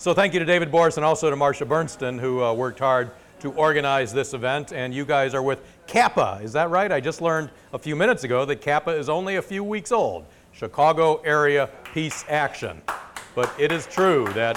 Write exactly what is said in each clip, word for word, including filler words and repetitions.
So thank you to David Boris and also to Marcia Bernstein, who uh, worked hard to organize this event. And you guys are with Kappa, is that right? I just learned a few minutes ago that Kappa is only a few weeks old. Chicago Area Peace Action. But it is true that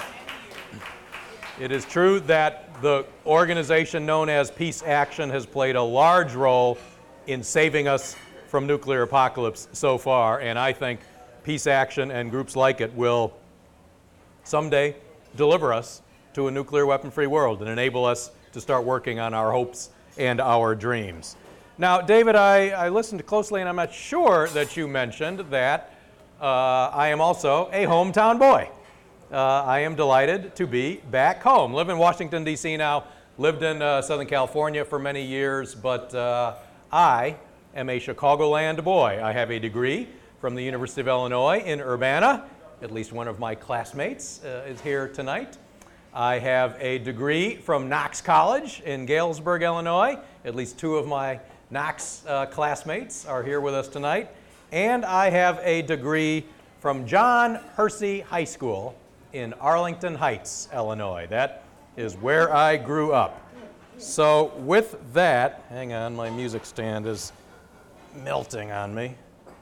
it is true that the organization known as Peace Action has played a large role in saving us from nuclear apocalypse so far, and I think Peace Action and groups like it will someday deliver us to a nuclear weapon-free world and enable us to start working on our hopes and our dreams. Now, David, I, I listened closely, and I'm not sure that you mentioned that uh, I am also a hometown boy. Uh, I am delighted to be back home. Live in Washington, D C now, lived in uh, Southern California for many years, but uh, I am a Chicagoland boy. I have a degree from the University of Illinois in Urbana. At least one of my classmates uh, is here tonight. I have a degree from Knox College in Galesburg, Illinois. At least two of my Knox uh, classmates are here with us tonight. And I have a degree from John Hersey High School in Arlington Heights, Illinois. That is where I grew up. So with that, hang on, my music stand is melting on me.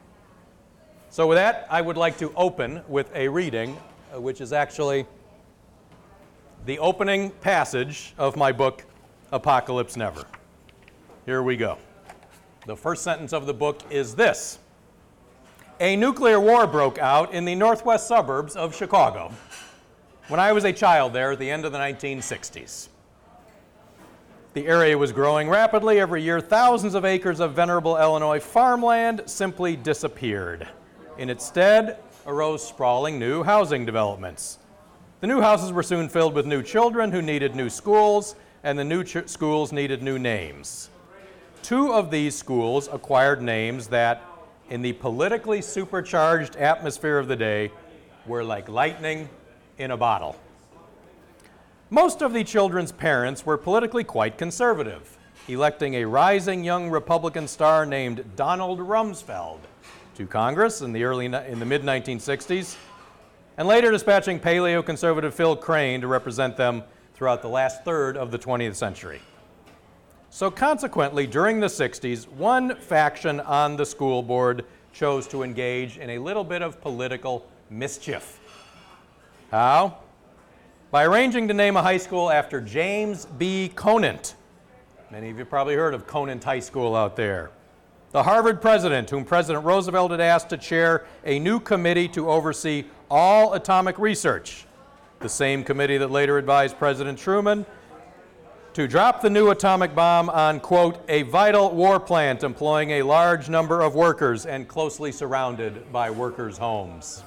So with that, I would like to open with a reading, uh, which is actually the opening passage of my book, Apocalypse Never. Here we go. The first sentence of the book is this: a nuclear war broke out in the northwest suburbs of Chicago when I was a child there at the end of the nineteen sixties. The area was growing rapidly. Every year, thousands of acres of venerable Illinois farmland simply disappeared. In its stead arose sprawling new housing developments. The new houses were soon filled with new children who needed new schools, and the new ch- schools needed new names. Two of these schools acquired names that, in the politically supercharged atmosphere of the day, were like lightning in a bottle. Most of the children's parents were politically quite conservative, electing a rising young Republican star named Donald Rumsfeld to Congress in the early in the mid nineteen sixties, and later dispatching paleo-conservative Phil Crane to represent them throughout the last third of the twentieth century. So consequently, during the sixties, one faction on the school board chose to engage in a little bit of political mischief. How? By arranging to name a high school after James B. Conant. Many of you probably heard of Conant High School out there. The Harvard president, whom President Roosevelt had asked to chair a new committee to oversee all atomic research, the same committee that later advised President Truman to drop the new atomic bomb on, quote, a vital war plant employing a large number of workers and closely surrounded by workers' homes.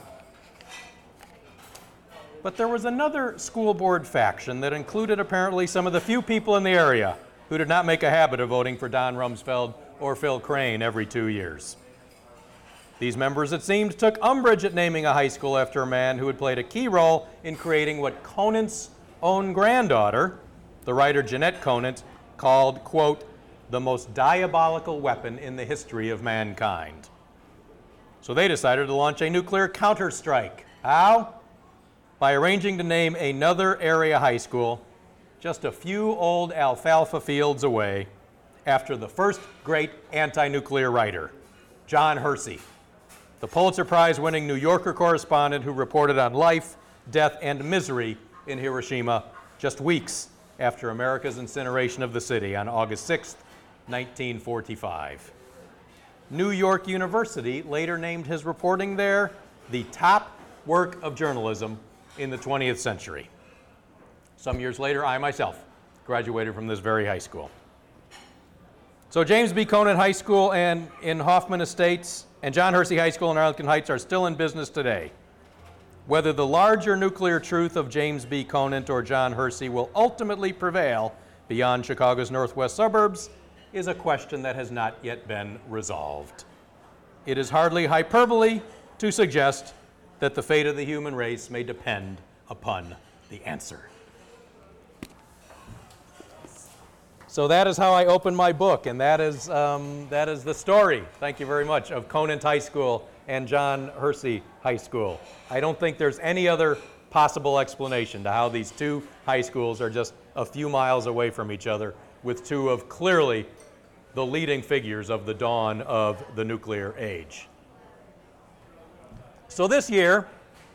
But there was another school board faction that included apparently some of the few people in the area who did not make a habit of voting for Don Rumsfeld or Phil Crane every two years. These members, it seemed, took umbrage at naming a high school after a man who had played a key role in creating what Conant's own granddaughter, the writer Jeanette Conant, called, quote, the most diabolical weapon in the history of mankind. So they decided to launch a nuclear counterstrike. How? By arranging to name another area high school just a few old alfalfa fields away after the first great anti-nuclear writer, John Hersey, the Pulitzer Prize-winning New Yorker correspondent who reported on life, death, and misery in Hiroshima just weeks after America's incineration of the city on August sixth, nineteen forty-five. New York University later named his reporting there the top work of journalism in the twentieth century. Some years later, I myself graduated from this very high school. So James B. Conant High School and in Hoffman Estates and John Hersey High School in Arlington Heights are still in business today. Whether the larger nuclear truth of James B. Conant or John Hersey will ultimately prevail beyond Chicago's northwest suburbs is a question that has not yet been resolved. It is hardly hyperbole to suggest that the fate of the human race may depend upon the answer. So that is how I open my book, and that is, um, that is the story, thank you very much, of Conant High School and John Hersey High School. I don't think there's any other possible explanation to how these two high schools are just a few miles away from each other, with two of clearly the leading figures of the dawn of the nuclear age. So this year,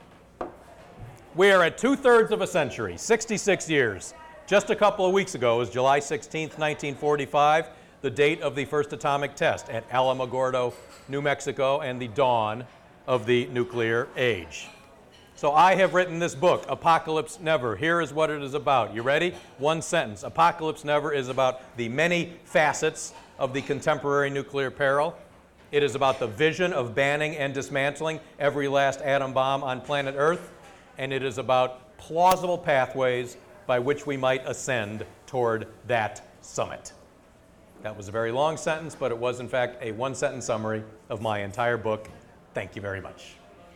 we are at two-thirds of a century, sixty-six years. Just a couple of weeks ago was July sixteenth, nineteen forty-five, the date of the first atomic test at Alamogordo, New Mexico, and the dawn of the nuclear age. So I have written this book, Apocalypse Never. Here is what it is about. You ready? One sentence. Apocalypse Never is about the many facets of the contemporary nuclear peril. It is about the vision of banning and dismantling every last atom bomb on planet Earth. And it is about plausible pathways by which we might ascend toward that summit. That was a very long sentence, but it was in fact a one-sentence summary of my entire book. Thank you very much.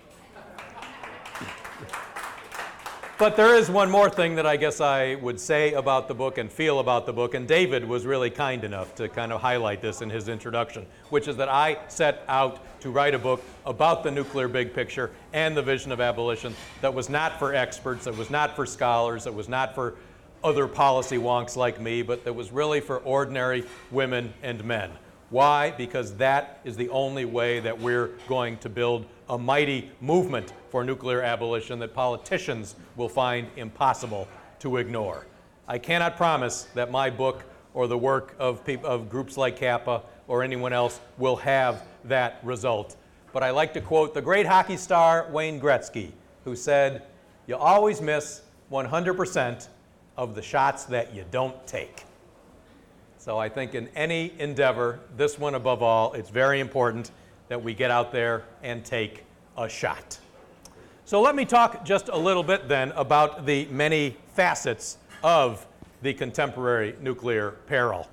But there is one more thing that I guess I would say about the book and feel about the book, and David was really kind enough to kind of highlight this in his introduction, which is that I set out to write a book about the nuclear big picture and the vision of abolition that was not for experts, that was not for scholars, that was not for other policy wonks like me, but that was really for ordinary women and men. Why? Because that is the only way that we're going to build a mighty movement for nuclear abolition that politicians will find impossible to ignore. I cannot promise that my book or the work of, peop- of groups like Kappa or anyone else will have that result. But I like to quote the great hockey star Wayne Gretzky, who said, "You always miss one hundred percent of the shots that you don't take." So I think in any endeavor, this one above all, it's very important that we get out there and take a shot. So let me talk just a little bit then about the many facets of the contemporary nuclear peril.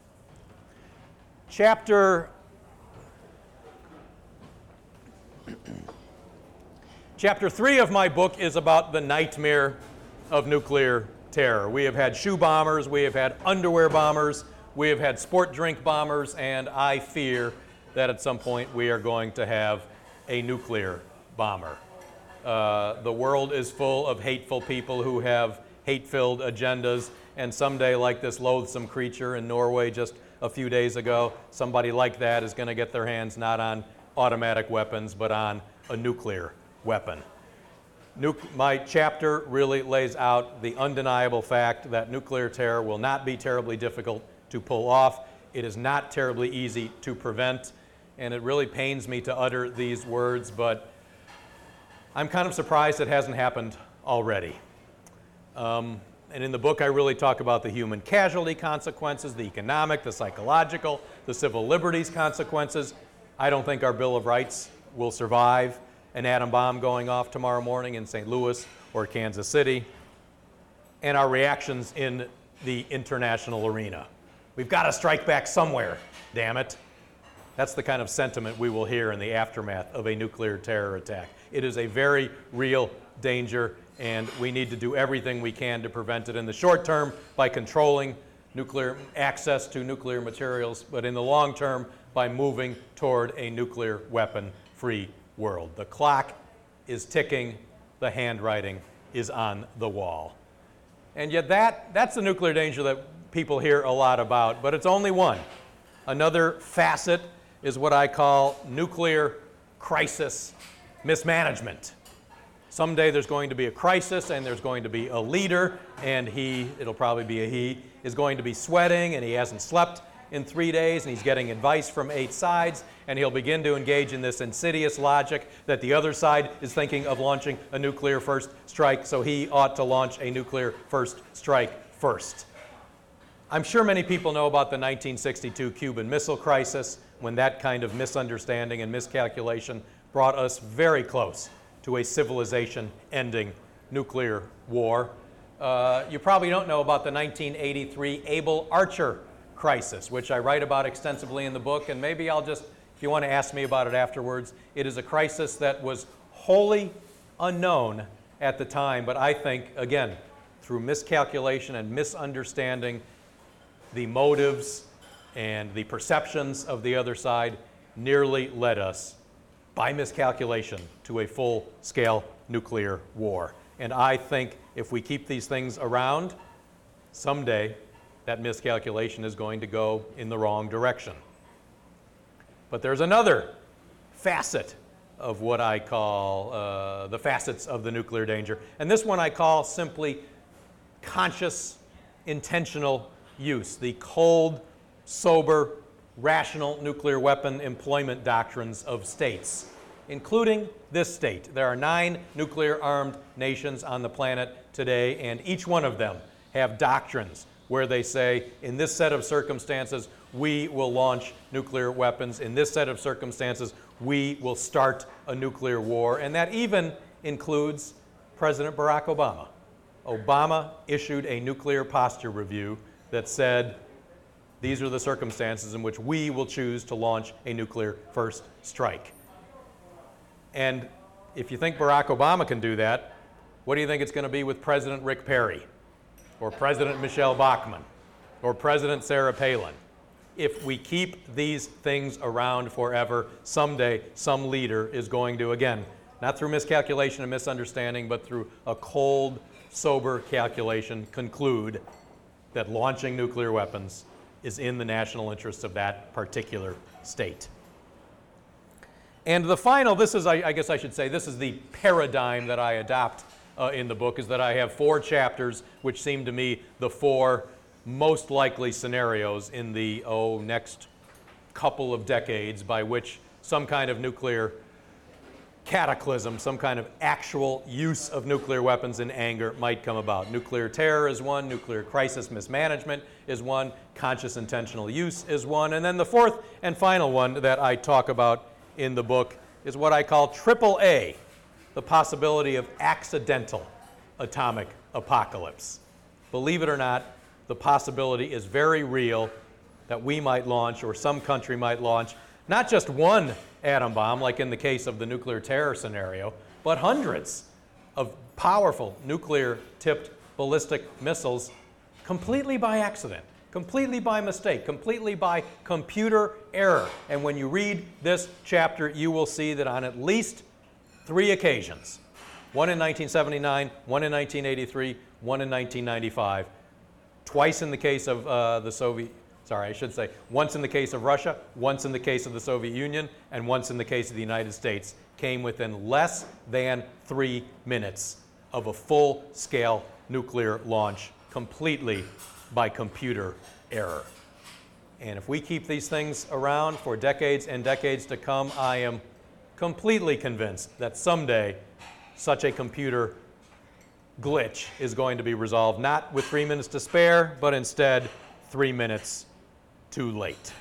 Chapter, chapter three of my book is about the nightmare of nuclear terror. We have had shoe bombers, we have had underwear bombers, we have had sport drink bombers, and I fear that at some point we are going to have a nuclear bomber. Uh, the world is full of hateful people who have hate-filled agendas, and someday, like this loathsome creature in Norway just a few days ago, somebody like that is going to get their hands not on automatic weapons, but on a nuclear weapon. Nuc- my chapter really lays out the undeniable fact that nuclear terror will not be terribly difficult to pull off. It is not terribly easy to prevent, and it really pains me to utter these words, but I'm kind of surprised it hasn't happened already. Um, and in the book, I really talk about the human casualty consequences, the economic, the psychological, the civil liberties consequences. I don't think our Bill of Rights will survive an atom bomb going off tomorrow morning in Saint Louis or Kansas City, and our reactions in the international arena. We've got to strike back somewhere, damn it. That's the kind of sentiment we will hear in the aftermath of a nuclear terror attack. It is a very real danger, and we need to do everything we can to prevent it in the short term by controlling nuclear access to nuclear materials, but in the long term by moving toward a nuclear weapon-free world. The clock is ticking, the handwriting is on the wall. And yet that, that's the nuclear danger that people hear a lot about, but it's only one. Another facet is what I call nuclear crisis mismanagement. Someday there's going to be a crisis and there's going to be a leader, and he, it'll probably be a he, is going to be sweating and he hasn't slept in three days and he's getting advice from eight sides, and he'll begin to engage in this insidious logic that the other side is thinking of launching a nuclear first strike, so he ought to launch a nuclear first strike first. I'm sure many people know about the nineteen sixty-two Cuban Missile Crisis, when that kind of misunderstanding and miscalculation brought us very close to a civilization-ending nuclear war. Uh, you probably don't know about the nineteen eighty-three Able Archer crisis, which I write about extensively in the book, and maybe I'll just, if you want to ask me about it afterwards, it is a crisis that was wholly unknown at the time, but I think, again, through miscalculation and misunderstanding the motives and the perceptions of the other side, nearly led us, by miscalculation, to a full-scale nuclear war. And I think if we keep these things around, someday that miscalculation is going to go in the wrong direction. But there's another facet of what I call uh, the facets of the nuclear danger. And this one I call simply conscious, intentional use, the cold, sober, rational nuclear weapon employment doctrines of states, including this state. There are nine nuclear-armed nations on the planet today, and each one of them have doctrines where they say, in this set of circumstances, we will launch nuclear weapons. In this set of circumstances, we will start a nuclear war. And that even includes President Barack Obama. Obama issued a nuclear posture review that said, these are the circumstances in which we will choose to launch a nuclear first strike. And if you think Barack Obama can do that, what do you think it's going to be with President Rick Perry, or President Michelle Bachmann, or President Sarah Palin? If we keep these things around forever, someday some leader is going to, again, not through miscalculation and misunderstanding, but through a cold, sober calculation, conclude that launching nuclear weapons is in the national interests of that particular state. And the final, this is, I, I guess I should say, this is the paradigm that I adopt uh, in the book, is that I have four chapters which seem to me the four most likely scenarios in the, oh, next couple of decades by which some kind of nuclear cataclysm, some kind of actual use of nuclear weapons in anger might come about. Nuclear terror is one, nuclear crisis mismanagement is one, conscious intentional use is one, and then the fourth and final one that I talk about in the book is what I call triple A, the possibility of accidental atomic apocalypse. Believe it or not, the possibility is very real that we might launch, or some country might launch, not just one atom bomb, like in the case of the nuclear terror scenario, but hundreds of powerful nuclear-tipped ballistic missiles completely by accident, completely by mistake, completely by computer error. And when you read this chapter, you will see that on at least three occasions, one in nineteen seventy-nine, one in nineteen eighty-three, one in nineteen ninety-five, twice in the case of uh, the Soviet, sorry, I should say, once in the case of Russia, once in the case of the Soviet Union, and once in the case of the United States, came within less than three minutes of a full-scale nuclear launch, completely by computer error. And if we keep these things around for decades and decades to come, I am completely convinced that someday such a computer glitch is going to be resolved, not with three minutes to spare, but instead three minutes too late.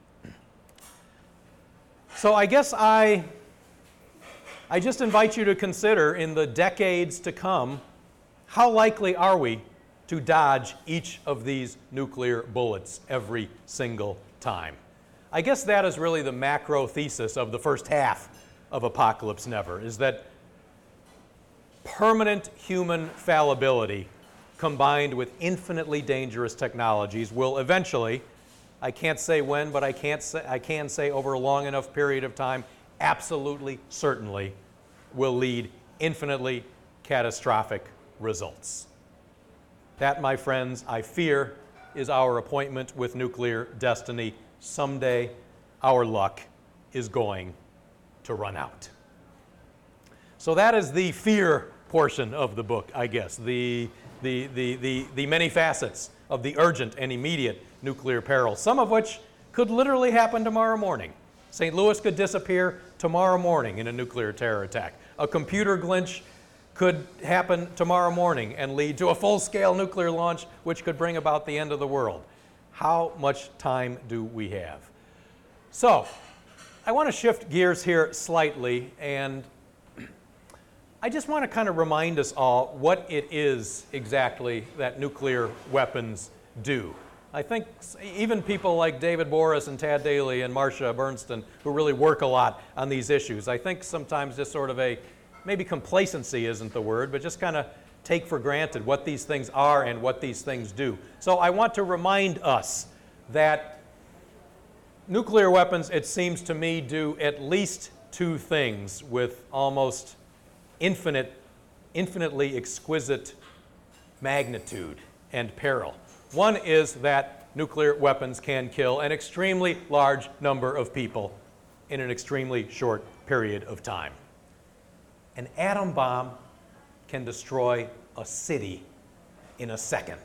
So I guess I, I just invite you to consider, in the decades to come, how likely are we to dodge each of these nuclear bullets every single time? I guess that is really the macro thesis of the first half of Apocalypse Never, is that permanent human fallibility combined with infinitely dangerous technologies will eventually, I can't say when, but I, can't say, I can say over a long enough period of time, absolutely, certainly, will lead infinitely catastrophic results. That, my friends, I fear, is our appointment with nuclear destiny. Someday, our luck is going to run out. So that is the fear portion of the book, I guess, the, the, the, the, the many facets of the urgent and immediate nuclear peril, some of which could literally happen tomorrow morning. Saint Louis could disappear tomorrow morning in a nuclear terror attack. A computer glitch could happen tomorrow morning and lead to a full-scale nuclear launch, which could bring about the end of the world. How much time do we have? So, I want to shift gears here slightly, and I just want to kind of remind us all what it is exactly that nuclear weapons do. I think even people like David Boris and Tad Daly and Marcia Bernstein, who really work a lot on these issues, I think sometimes just sort of a, maybe complacency isn't the word, but just kind of take for granted what these things are and what these things do. So I want to remind us that nuclear weapons, it seems to me, do at least two things with almost infinite infinitely exquisite magnitude and peril. One is that nuclear weapons can kill an extremely large number of people in an extremely short period of time. An atom bomb can destroy a city in a second.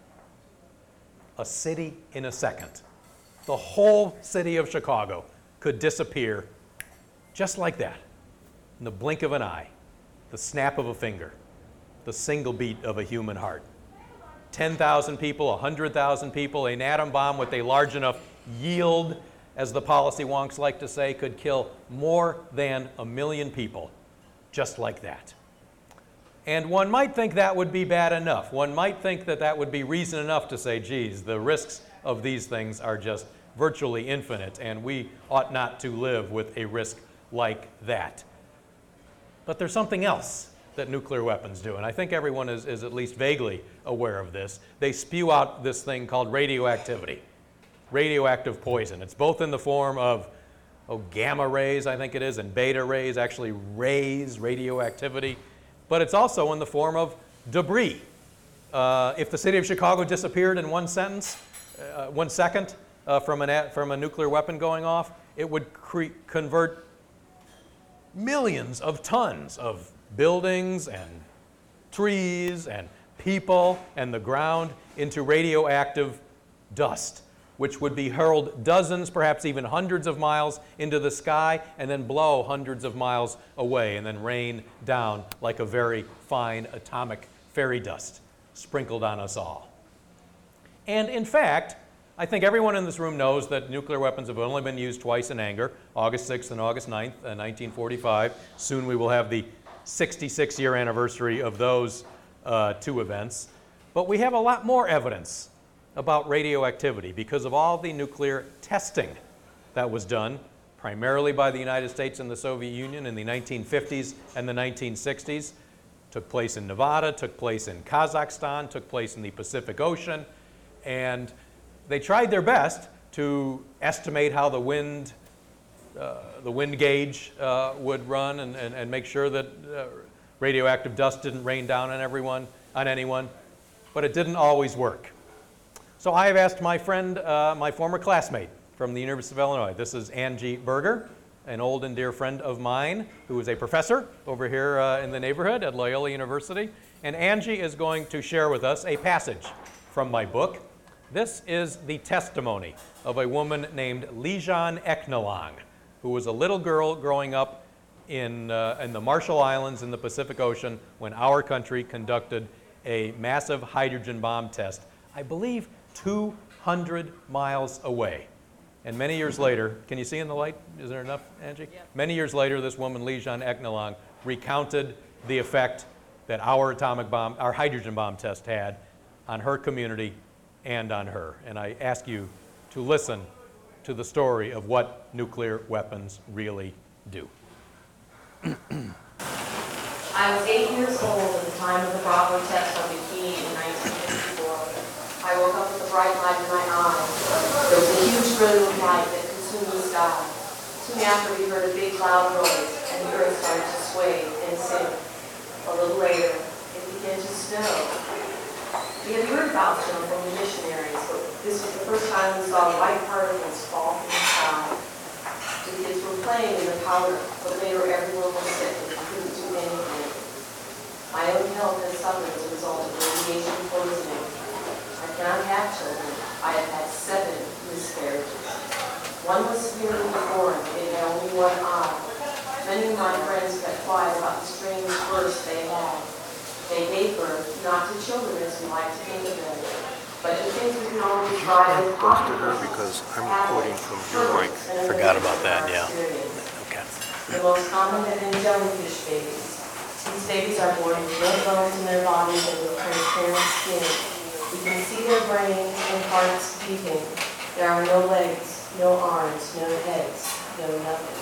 A city in a second. The whole city of Chicago could disappear just like that, in the blink of an eye, the snap of a finger, the single beat of a human heart. ten thousand people, one hundred thousand people, an atom bomb with a large enough yield, as the policy wonks like to say, could kill more than a million people, just like that. And one might think that would be bad enough. One might think that that would be reason enough to say, geez, the risks of these things are just virtually infinite, and we ought not to live with a risk like that. But there's something else that nuclear weapons do, and I think everyone is, is at least vaguely aware of this. They spew out this thing called radioactivity, radioactive poison. It's both in the form of oh, gamma rays, I think it is, and beta rays, actually rays, radioactivity, but it's also in the form of debris. Uh, if the city of Chicago disappeared in one sentence, uh, one second uh, from, an, from a nuclear weapon going off, it would cre- convert millions of tons of buildings and trees and people and the ground into radioactive dust, which would be hurled dozens, perhaps even hundreds of miles into the sky and then blow hundreds of miles away and then rain down like a very fine atomic fairy dust sprinkled on us all. And in fact, I think everyone in this room knows that nuclear weapons have only been used twice in anger, August sixth and August ninth, uh, nineteen forty-five. Soon we will have the sixty-six year anniversary of those uh, two events. But we have a lot more evidence about radioactivity because of all the nuclear testing that was done, primarily by the United States and the Soviet Union in the nineteen fifties and the nineteen sixties. Took place in Nevada, took place in Kazakhstan, took place in the Pacific Ocean, and they tried their best to estimate how the wind, uh, the wind gauge uh, would run and, and, and make sure that uh, radioactive dust didn't rain down on everyone, on anyone, but it didn't always work. So I have asked my friend, uh, my former classmate from the University of Illinois. This is Angie Berger, an old and dear friend of mine who is a professor over here uh, in the neighborhood at Loyola University. And Angie is going to share with us a passage from my book. This is the testimony of a woman named Lijan Eknalang, who was a little girl growing up in, uh, in the Marshall Islands in the Pacific Ocean when our country conducted a massive hydrogen bomb test, I believe two hundred miles away. And many years later, can you see in the light? Is there enough, Angie? Yep. Many years later, this woman, Lijan Eknalang, recounted the effect that our atomic bomb, our hydrogen bomb test had on her community and on her. And I ask you to listen to the story of what nuclear weapons really do. I was eight years old at the time of the Bravo test on Bikini in nineteen fifty-four. I woke up with a bright light in my eyes. There was a huge brilliant light that consumed the sky. Soon after, we heard a big loud noise, and the earth started to sway and sink. A little later, it began to snow. We had heard about snow from the missionaries, but this was the first time we saw white particles fall from the sky. The kids were playing in the powder, but later everyone was sick and couldn't do anything. My own health has suffered as a result of radiation poisoning. I cannot have children. I have had seven miscarriages. One was severely deformed. It had only one eye. Many of my friends kept quiet about the strange births they had. They gave birth not to children as we like to think of them, but to things we can always try and close to her because I'm quoting from your mic. Forgot about that, yeah. Okay. The most common have been jellyfish babies. These babies are born with no bones in their bodies and with transparent skin. You can see their brains and hearts beating. There are no legs, no arms, no heads, no nothing.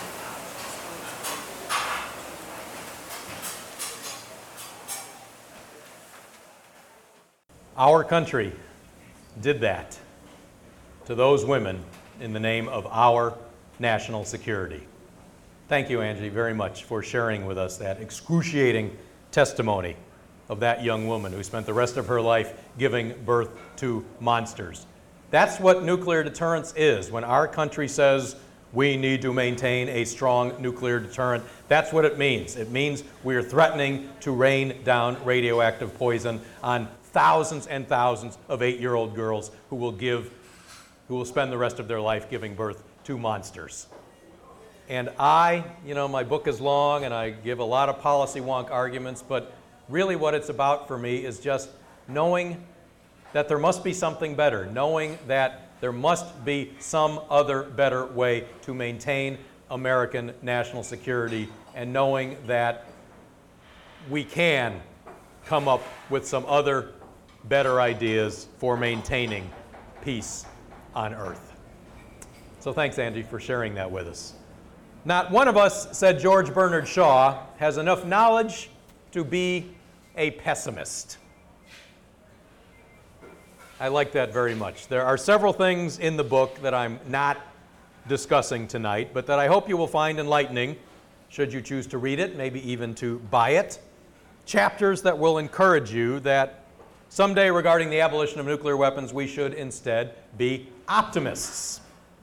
Our country did that to those women in the name of our national security. Thank you, Angie, very much for sharing with us that excruciating testimony of that young woman who spent the rest of her life giving birth to monsters. That's what nuclear deterrence is. When our country says we need to maintain a strong nuclear deterrent, that's what it means. It means we are threatening to rain down radioactive poison on thousands and thousands of eight-year-old girls who will give, who will spend the rest of their life giving birth to monsters. And I, you know, my book is long and I give a lot of policy wonk arguments, but really what it's about for me is just knowing that there must be something better, knowing that there must be some other better way to maintain American national security, and knowing that we can come up with some other better ideas for maintaining peace on Earth. So thanks, Andy, for sharing that with us. Not one of us, said George Bernard Shaw, has enough knowledge to be a pessimist. I like that very much. There are several things in the book that I'm not discussing tonight, but that I hope you will find enlightening, should you choose to read it, maybe even to buy it. Chapters that will encourage you that someday regarding the abolition of nuclear weapons, we should instead be optimists.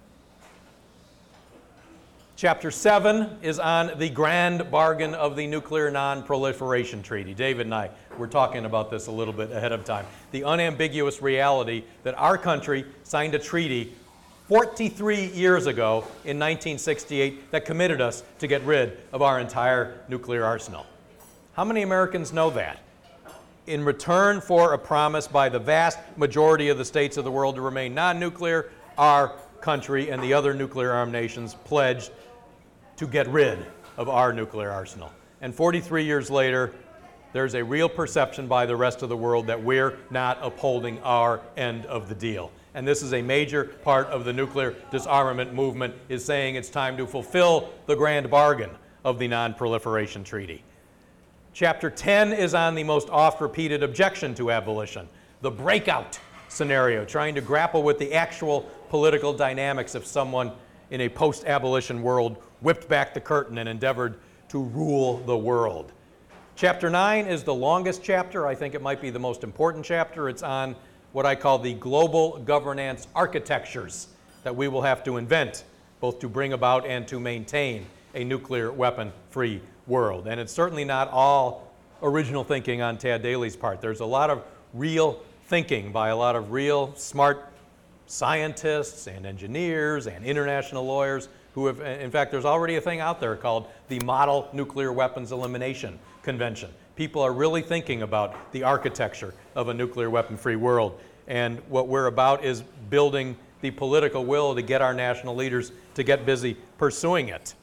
Chapter seven is on the grand bargain of the Nuclear Non-Proliferation Treaty. David and I were talking about this a little bit ahead of time. The unambiguous reality that our country signed a treaty forty-three years ago in nineteen sixty-eight that committed us to get rid of our entire nuclear arsenal. How many Americans know that? In return for a promise by the vast majority of the states of the world to remain non-nuclear, our country and the other nuclear-armed nations pledged to get rid of our nuclear arsenal. And forty-three years later, there's a real perception by the rest of the world that we're not upholding our end of the deal. And this is a major part of the nuclear disarmament movement, is saying it's time to fulfill the grand bargain of the Non-Proliferation Treaty. Chapter ten is on the most oft-repeated objection to abolition, the breakout scenario, trying to grapple with the actual political dynamics if someone in a post-abolition world whipped back the curtain and endeavored to rule the world. Chapter nine is the longest chapter. I think it might be the most important chapter. It's on what I call the global governance architectures that we will have to invent, both to bring about and to maintain a nuclear weapon-free world. And it's certainly not all original thinking on Tad Daly's part. There's a lot of real thinking by a lot of real smart scientists and engineers and international lawyers who have, in fact, there's already a thing out there called the Model Nuclear Weapons Elimination Convention. People are really thinking about the architecture of a nuclear weapon-free world. And what we're about is building the political will to get our national leaders to get busy pursuing it.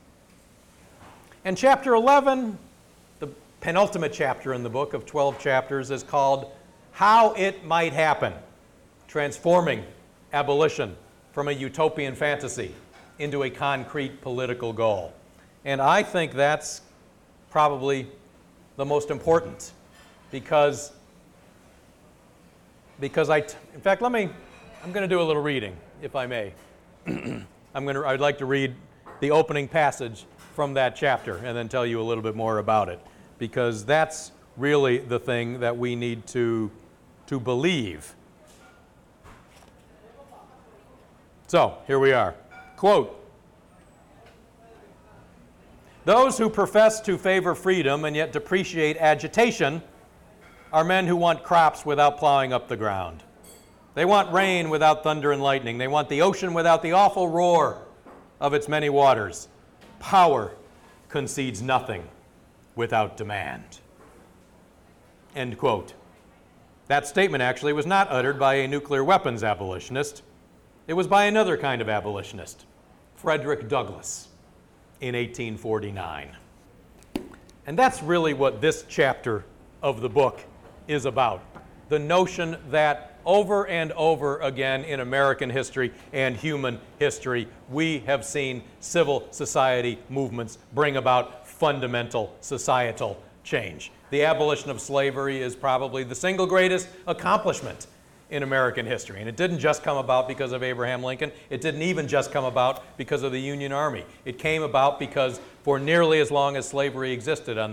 And chapter eleven, the penultimate chapter in the book of twelve chapters, is called How It Might Happen, Transforming Abolition from a Utopian Fantasy into a Concrete Political Goal. And I think that's probably the most important, because, because I, t- in fact, let me, I'm going to do a little reading, if I may. I'm going to, I'd like to read the opening passage from that chapter and then tell you a little bit more about it, because that's really the thing that we need to, to believe. So, here we are. Quote, "Those who profess to favor freedom and yet depreciate agitation are men who want crops without plowing up the ground. They want rain without thunder and lightning. They want the ocean without the awful roar of its many waters. Power concedes nothing without demand." End quote. That statement actually was not uttered by a nuclear weapons abolitionist. It was by another kind of abolitionist, Frederick Douglass, in eighteen forty-nine. And that's really what this chapter of the book is about. The notion that over and over again in American history and human history, we have seen civil society movements bring about fundamental societal change. The abolition of slavery is probably the single greatest accomplishment in American history. And it didn't just come about because of Abraham Lincoln. It didn't even just come about because of the Union Army. It came about because for nearly as long as slavery existed on this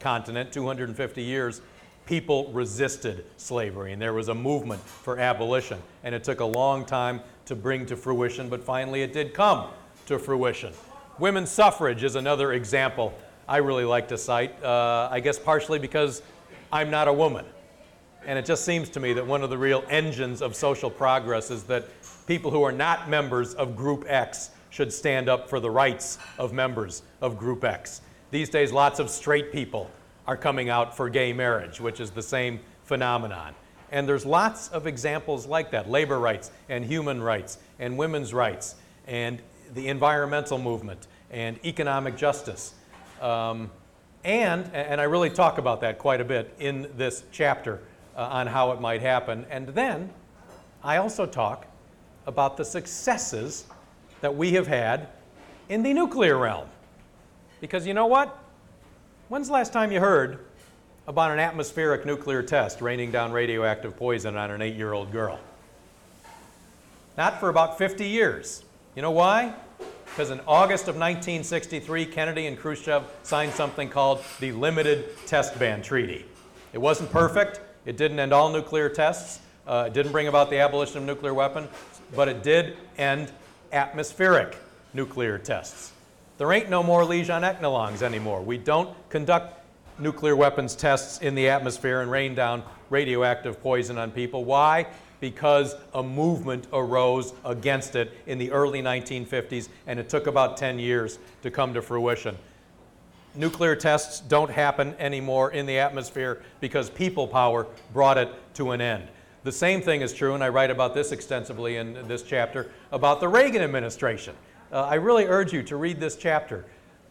continent, two hundred fifty years, people resisted slavery, and there was a movement for abolition. And it took a long time to bring to fruition, but finally it did come to fruition. Women's suffrage is another example I really like to cite, uh, I guess partially because I'm not a woman. And it just seems to me that one of the real engines of social progress is that people who are not members of Group X should stand up for the rights of members of Group X. These days, lots of straight people are coming out for gay marriage, which is the same phenomenon. And there's lots of examples like that: labor rights and human rights and women's rights and the environmental movement and economic justice. Um, and, and I really talk about that quite a bit in this chapter uh, on how it might happen. And then I also talk about the successes that we have had in the nuclear realm. Because you know what? When's the last time you heard about an atmospheric nuclear test raining down radioactive poison on an eight-year-old girl? Not for about fifty years. You know why? Because in August of nineteen sixty-three, Kennedy and Khrushchev signed something called the Limited Test Ban Treaty. It wasn't perfect. It didn't end all nuclear tests. Uh, it didn't bring about the abolition of nuclear weapons, but it did end atmospheric nuclear tests. There ain't no more Lijon-Echnalongs anymore. We don't conduct nuclear weapons tests in the atmosphere and rain down radioactive poison on people. Why? Because a movement arose against it in the early nineteen fifties, and it took about ten years to come to fruition. Nuclear tests don't happen anymore in the atmosphere because people power brought it to an end. The same thing is true, and I write about this extensively in this chapter, about the Reagan administration. Uh, I really urge you to read this chapter.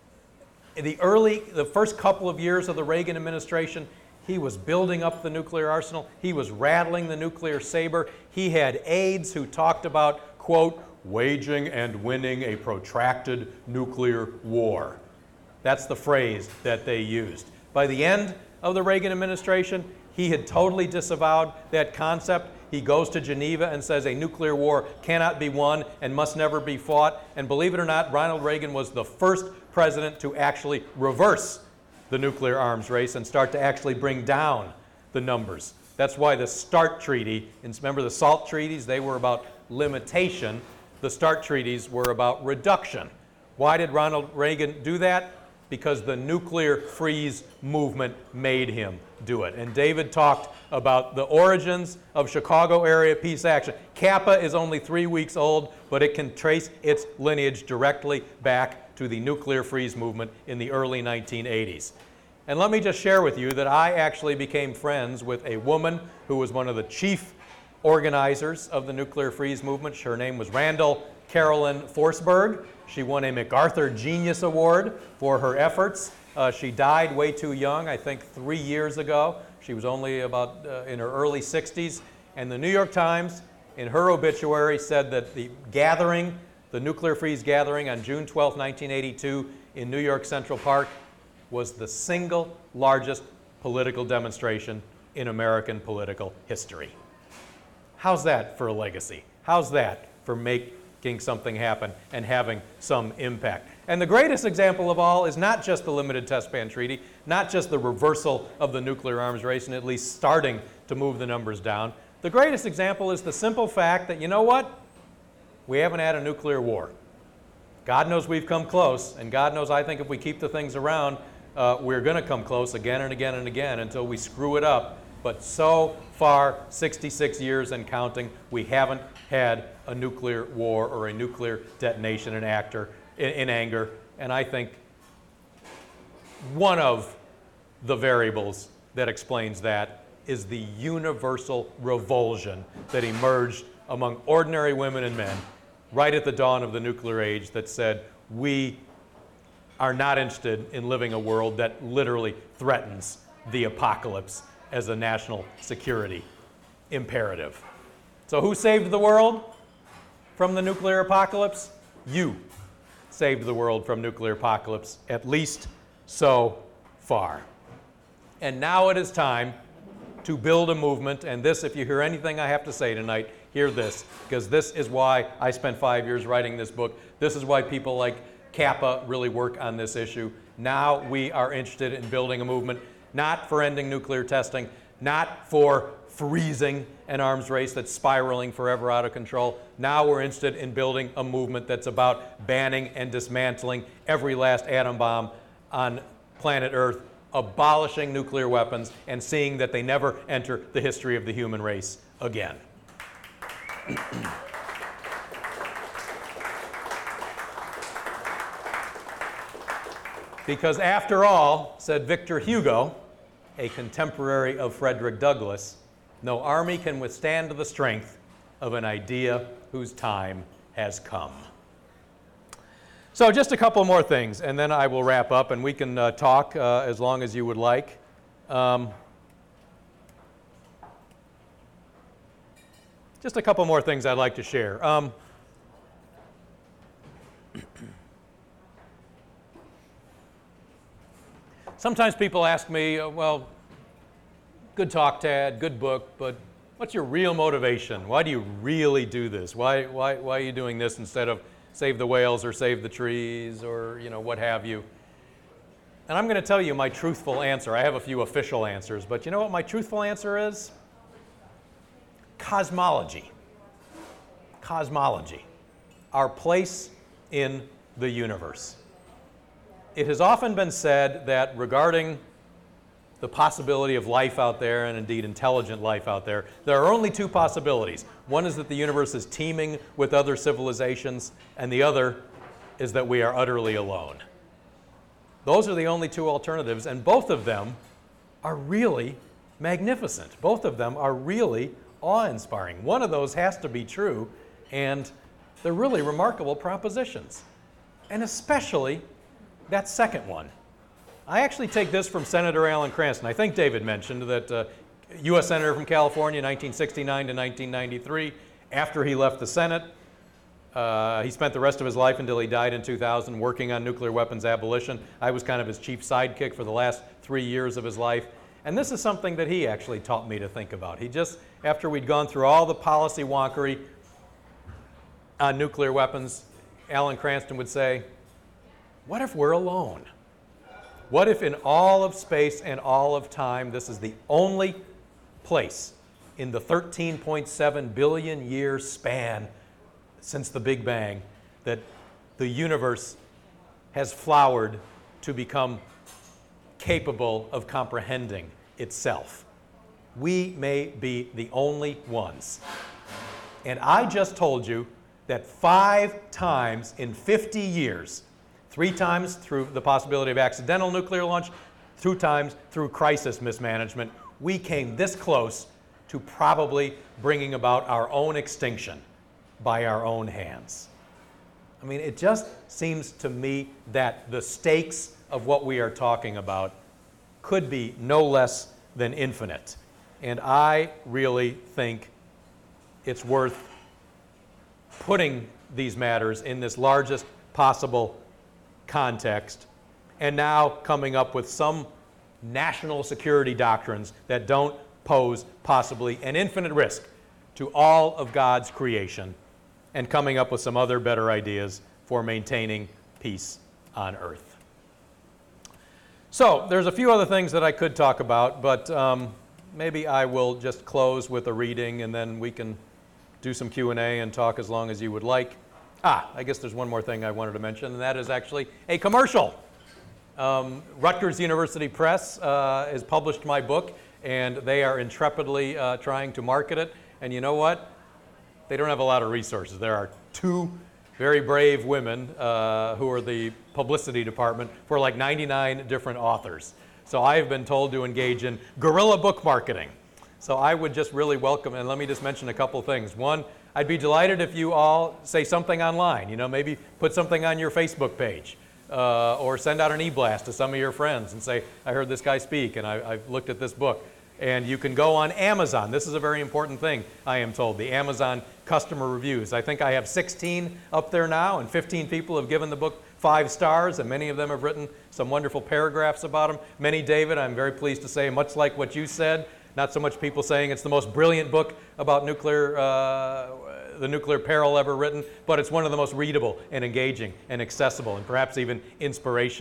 In the early, the first couple of years of the Reagan administration, he was building up the nuclear arsenal. He was rattling the nuclear saber. He had aides who talked about, quote, waging and winning a protracted nuclear war. That's the phrase that they used. By the end of the Reagan administration, he had totally disavowed that concept. He goes to Geneva and says a nuclear war cannot be won and must never be fought. And believe it or not, Ronald Reagan was the first president to actually reverse the nuclear arms race and start to actually bring down the numbers. That's why the START Treaty, and remember the SALT treaties, they were about limitation. The START treaties were about reduction. Why did Ronald Reagan do that? Because the nuclear freeze movement made him do it. And David talked about the origins of Chicago area peace action. Kappa is only three weeks old, but it can trace its lineage directly back to the nuclear freeze movement in the early nineteen eighties. And let me just share with you that I actually became friends with a woman who was one of the chief organizers of the nuclear freeze movement. Her name was Randall Carolyn Forsberg. She won a MacArthur Genius Award for her efforts. Uh, she died way too young, I think three years ago. She was only about uh, in her early sixties. And the New York Times, in her obituary, said that the gathering, the nuclear freeze gathering on June twelfth, nineteen eighty-two in New York Central Park was the single largest political demonstration in American political history. How's that for a legacy? How's that for making something happen and having some impact? And the greatest example of all is not just the Limited Test Ban Treaty, not just the reversal of the nuclear arms race and at least starting to move the numbers down. The greatest example is the simple fact that, you know what? We haven't had a nuclear war. God knows we've come close, and God knows I think if we keep the things around, uh, we're going to come close again and again and again until we screw it up. But so far, sixty-six years and counting, we haven't had a nuclear war or a nuclear detonation in, actor, in, in anger. And I think one of the variables that explains that is the universal revulsion that emerged among ordinary women and men right at the dawn of the nuclear age that said, we are not interested in living a world that literally threatens the apocalypse as a national security imperative. So who saved the world from the nuclear apocalypse? You saved the world from nuclear apocalypse, at least so far. And now it is time to build a movement, and this, if you hear anything I have to say tonight, hear this, because this is why I spent five years writing this book. This is why people like Kappa really work on this issue. Now we are interested in building a movement, not for ending nuclear testing, not for freezing an arms race that's spiraling forever out of control. Now we're interested in building a movement that's about banning and dismantling every last atom bomb on planet Earth, abolishing nuclear weapons, and seeing that they never enter the history of the human race again. Because after all, said Victor Hugo, a contemporary of Frederick Douglass, no army can withstand the strength of an idea whose time has come. So just a couple more things, and then I will wrap up, and we can uh, talk uh, as long as you would like. Um, just a couple more things I'd like to share. Um, Sometimes people ask me, uh, well, good talk, Tad, good book, but what's your real motivation? Why do you really do this? Why, why, why are you doing this instead of save the whales or save the trees or, you know, what have you? And I'm going to tell you my truthful answer. I have a few official answers, but you know what my truthful answer is? Cosmology. Cosmology. Our place in the universe. It has often been said that regarding the possibility of life out there, and indeed intelligent life out there, there are only two possibilities. One is that the universe is teeming with other civilizations, and the other is that we are utterly alone. Those are the only two alternatives, and both of them are really magnificent. Both of them are really awe-inspiring. One of those has to be true, and they're really remarkable propositions. And especially that second one. I actually take this from Senator Alan Cranston. I think David mentioned that uh, U S Senator from California, nineteen sixty-nine to nineteen ninety-three. After he left the Senate, uh, he spent the rest of his life until he died in two thousand working on nuclear weapons abolition. I was kind of his chief sidekick for the last three years of his life. And this is something that he actually taught me to think about. He just, after we'd gone through all the policy wonkery on nuclear weapons, Alan Cranston would say, what if we're alone? What if in all of space and all of time, this is the only place in the thirteen point seven billion year span since the Big Bang that the universe has flowered to become capable of comprehending itself? We may be the only ones. And I just told you that five times in fifty years, three times through the possibility of accidental nuclear launch, two times through crisis mismanagement, we came this close to probably bringing about our own extinction by our own hands. I mean, it just seems to me that the stakes of what we are talking about could be no less than infinite. And I really think it's worth putting these matters in this largest possible context, and now coming up with some national security doctrines that don't pose possibly an infinite risk to all of God's creation, and coming up with some other better ideas for maintaining peace on earth. So there's a few other things that I could talk about, but um, maybe I will just close with a reading, and then we can do some Q and A and talk as long as you would like. Ah, I guess there's one more thing I wanted to mention, and that is actually a commercial. Um, Rutgers University Press uh, has published my book, and they are intrepidly uh, trying to market it. And you know what? They don't have a lot of resources. There are two very brave women uh, who are the publicity department for like ninety-nine different authors. So I have been told to engage in guerrilla book marketing. So I would just really welcome, and let me just mention a couple things. One, I'd be delighted if you all say something online. You know, maybe put something on your Facebook page, uh, or send out an e-blast to some of your friends and say, I heard this guy speak and I, I've looked at this book. And you can go on Amazon. This is a very important thing, I am told, the Amazon customer reviews. I think I have sixteen up there now, and fifteen people have given the book five stars, and many of them have written some wonderful paragraphs about them. Many, David, I'm very pleased to say, much like what you said, not so much people saying it's the most brilliant book about nuclear, uh, the nuclear peril ever written, but it's one of the most readable and engaging and accessible and perhaps even inspirational.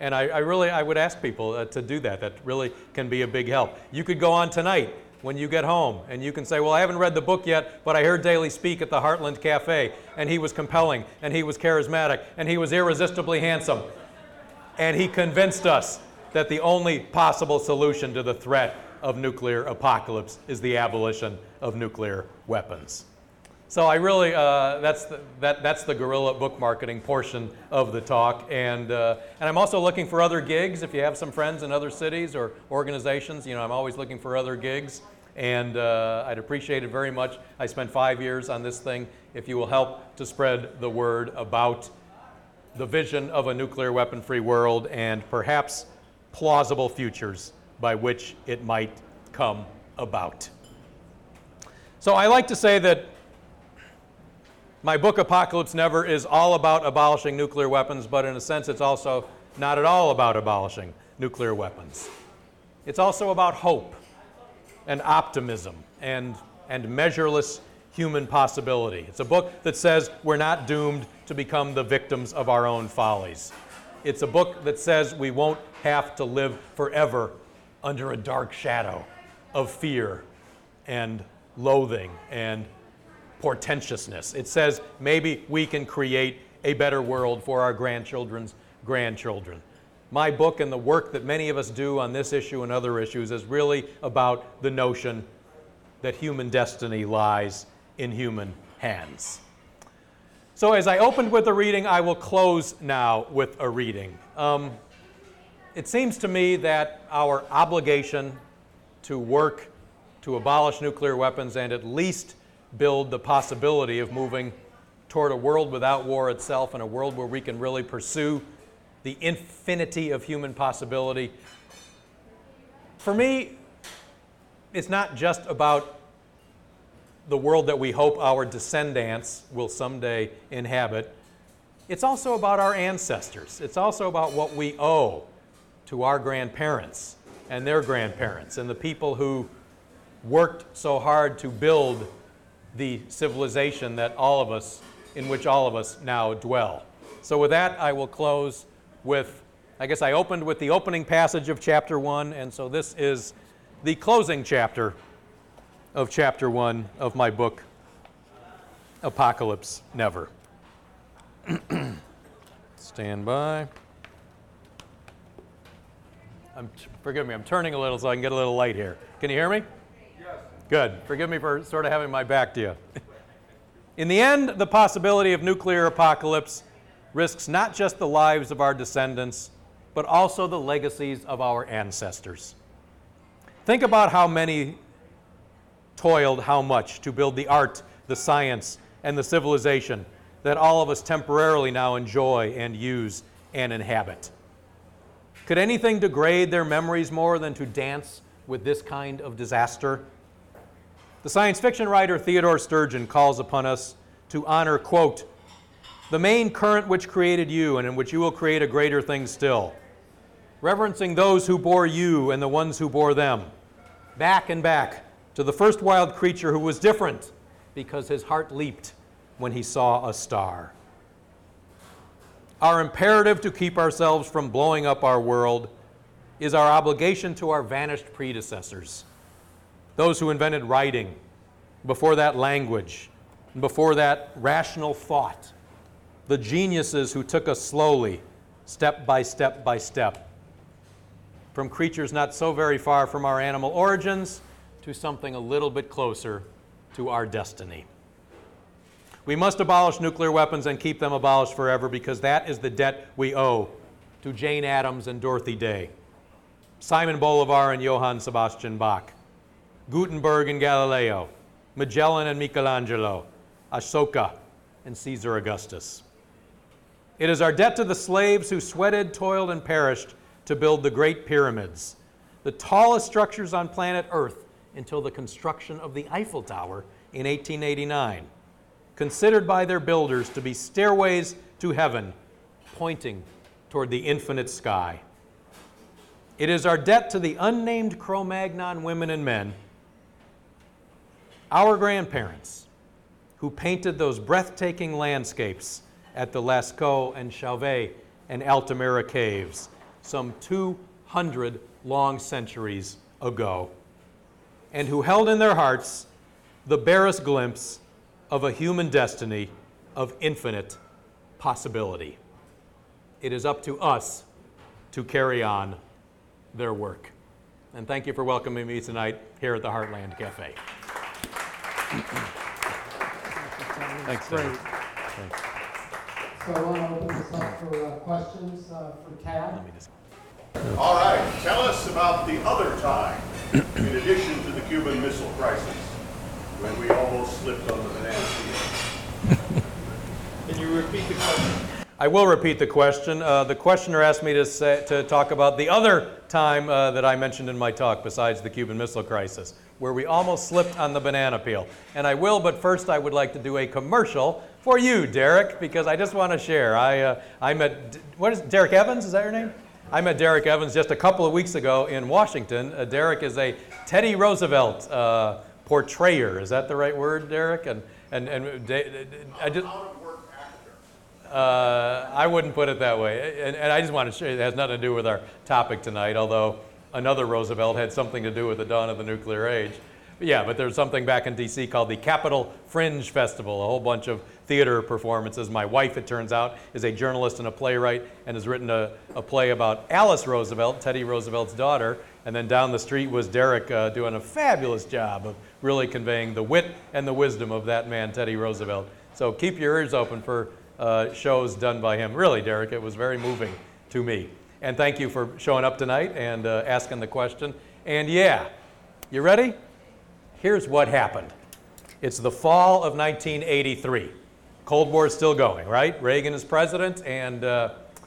And I, I really, I would ask people uh, to do that. That really can be a big help. You could go on tonight when you get home, and you can say, well, I haven't read the book yet, but I heard Daly speak at the Heartland Cafe, and he was compelling, and he was charismatic, and he was irresistibly handsome. And he convinced us that the only possible solution to the threat of nuclear apocalypse is the abolition of nuclear weapons. So I really, uh, that's, the, that, that's the guerrilla book marketing portion of the talk. And, uh, and I'm also looking for other gigs. If you have some friends in other cities or organizations, you know, I'm always looking for other gigs. And uh, I'd appreciate it very much. I spent five years on this thing. If you will help to spread the word about the vision of a nuclear weapon-free world and perhaps plausible futures by which it might come about. So I like to say that my book, Apocalypse Never, is all about abolishing nuclear weapons, but in a sense it's also not at all about abolishing nuclear weapons. It's also about hope and optimism and, and measureless human possibility. It's a book that says we're not doomed to become the victims of our own follies. It's a book that says we won't have to live forever under a dark shadow of fear and loathing and portentousness. It says maybe we can create a better world for our grandchildren's grandchildren. My book and the work that many of us do on this issue and other issues is really about the notion that human destiny lies in human hands. So as I opened with a reading, I will close now with a reading. Um, it seems to me that our obligation to work to abolish nuclear weapons and at least build the possibility of moving toward a world without war itself and a world where we can really pursue the infinity of human possibility. For me, it's not just about the world that we hope our descendants will someday inhabit. It's also about our ancestors. It's also about what we owe to our grandparents and their grandparents and the people who worked so hard to build the civilization that all of us, in which all of us now dwell. So with that, I will close with, I guess I opened with the opening passage of chapter one, and so this is the closing chapter of chapter one of my book, Apocalypse Never. Stand by. I'm, forgive me, I'm turning a little so I can get a little light here. Can you hear me? Good. Forgive me for sort of having my back to you. In the end, the possibility of nuclear apocalypse risks not just the lives of our descendants, but also the legacies of our ancestors. Think about how many toiled how much to build the art, the science, and the civilization that all of us temporarily now enjoy and use and inhabit. Could anything degrade their memories more than to dance with this kind of disaster? The science fiction writer Theodore Sturgeon calls upon us to honor, quote, the main current which created you and in which you will create a greater thing still, reverencing those who bore you and the ones who bore them, back and back to the first wild creature who was different because his heart leaped when he saw a star. Our imperative to keep ourselves from blowing up our world is our obligation to our vanished predecessors, those who invented writing, before that language, before that rational thought, the geniuses who took us slowly, step by step by step, from creatures not so very far from our animal origins to something a little bit closer to our destiny. We must abolish nuclear weapons and keep them abolished forever because that is the debt we owe to Jane Addams and Dorothy Day, Simon Bolivar and Johann Sebastian Bach, Gutenberg and Galileo, Magellan and Michelangelo, Ashoka and Caesar Augustus. It is our debt to the slaves who sweated, toiled, and perished to build the Great Pyramids, the tallest structures on planet Earth until the construction of the Eiffel Tower in eighteen eighty-nine, considered by their builders to be stairways to heaven, pointing toward the infinite sky. It is our debt to the unnamed Cro-Magnon women and men, our grandparents, who painted those breathtaking landscapes at the Lascaux and Chauvet and Altamira caves, some two hundred long centuries ago, and who held in their hearts the barest glimpse of a human destiny of infinite possibility. It is up to us to carry on their work. And thank you for welcoming me tonight here at the Heartland Cafe. Thanks, Great. Dave. Thanks. So I want to open this up for uh, questions uh, for Tad. Let me just All right, tell us about the other time, in addition to the Cuban Missile Crisis, when we almost slipped on the banana peel. Can you repeat the question? I will repeat the question. Uh, the questioner asked me to, say, to talk about the other time uh, that I mentioned in my talk besides the Cuban Missile Crisis, where we almost slipped on the banana peel. And I will, but first I would like to do a commercial for you, Derek, because I just want to share. I, uh, I met, what is Derek Evans, is that your name? I met Derek Evans just a couple of weeks ago in Washington. Uh, Derek is a Teddy Roosevelt uh, portrayer. Is that the right word, Derek? And, and, and de- I just... Uh, I wouldn't put it that way. And, and I just want to share, it has nothing to do with our topic tonight, although another Roosevelt had something to do with the dawn of the nuclear age. But yeah, but there's something back in D C called the Capitol Fringe Festival, a whole bunch of theater performances. My wife, it turns out, is a journalist and a playwright and has written a, a play about Alice Roosevelt, Teddy Roosevelt's daughter. And then down the street was Derek uh, doing a fabulous job of really conveying the wit and the wisdom of that man, Teddy Roosevelt. So keep your ears open for Uh, shows done by him. Really, Derek, it was very moving to me. And thank you for showing up tonight and uh, asking the question. And yeah, you ready? Here's what happened. It's the fall of nineteen eighty-three. Cold War is still going, right? Reagan is president, and uh,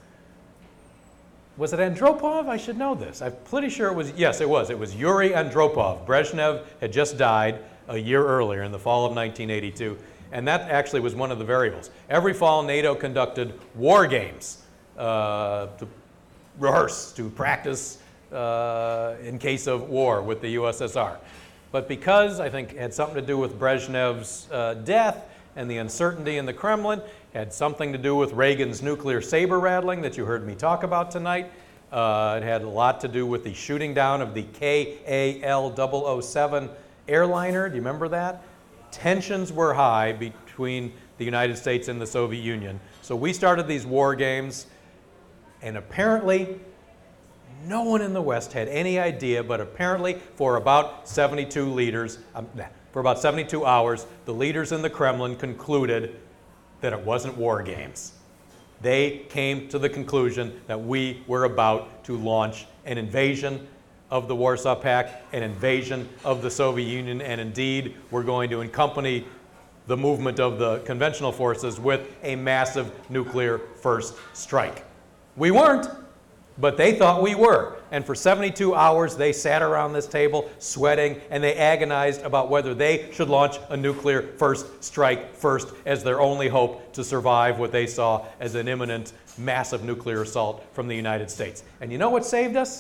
was it Andropov? I should know this. I'm pretty sure it was, yes, it was. It was Yuri Andropov. Brezhnev had just died a year earlier in the fall of nineteen eighty-two. And that actually was one of the variables. Every fall, NATO conducted war games uh, to rehearse, to practice uh, in case of war with the U S S R. But because I think it had something to do with Brezhnev's uh, death and the uncertainty in the Kremlin, had something to do with Reagan's nuclear saber rattling that you heard me talk about tonight. Uh, it had a lot to do with the shooting down of the K A L double oh seven airliner. Do you remember that? Tensions were high between the United States and the Soviet Union. So we started these war games, and apparently no one in the West had any idea, but apparently for about seventy-two leaders, um, for about seventy-two hours, the leaders in the Kremlin concluded that it wasn't war games. They came to the conclusion that we were about to launch an invasion of the Warsaw Pact, an invasion of the Soviet Union, and indeed we're going to accompany the movement of the conventional forces with a massive nuclear first strike. We weren't, but they thought we were. And for seventy-two hours they sat around this table sweating, and they agonized about whether they should launch a nuclear first strike first as their only hope to survive what they saw as an imminent massive nuclear assault from the United States. And you know what saved us?